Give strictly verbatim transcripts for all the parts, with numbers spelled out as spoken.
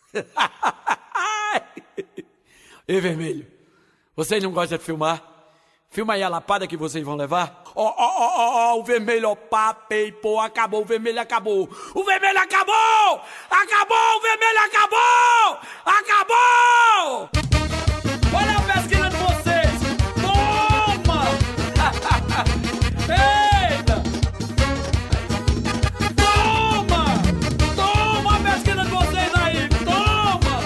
Ei, vermelho, vocês não gostam de filmar? Filma aí a lapada que vocês vão levar. Ó, ó, ó, ó, ó, o vermelho, ó, papei, pô, acabou, o vermelho acabou. O vermelho acabou! Acabou, o vermelho acabou! Acabou! Olha a pesquisa de vocês! Toma! Eita! Toma! Toma a pesquisa de vocês aí! Toma!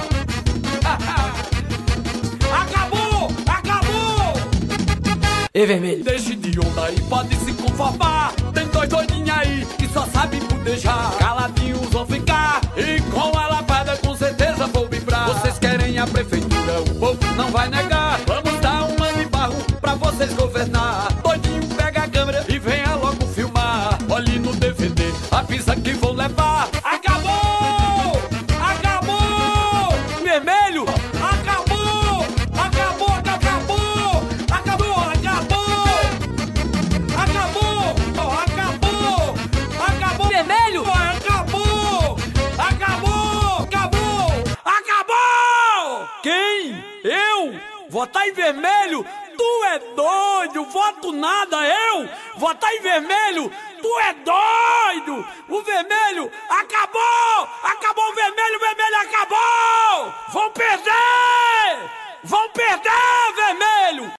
Acabou! Acabou! Ei, vermelho, deixe de onda aí, pode se conformar. Tem dois doidinhos aí que só sabem pudejar. Caladinhos vão ficar e com a lapada com certeza vou vibrar. Vocês querem a prefeitura, o povo não vai negar. Vamos dar um ano de barro pra vocês governar. Doidinho pega a câmera e venha logo filmar. Olhe no D V D a pizza que vou levar. Acabou! Acabou! Vermelho! Acabou! Acabou! Acabou! Acabou! Acabou! Acabou! Acabou! Acabou! Vermelho! Acabou! Acabou! Acabou! Acabou! Quem? Eu? Votar em vermelho? Tu é doido! Voto nada, eu! Votar em vermelho? Tu é doido! O vermelho acabou!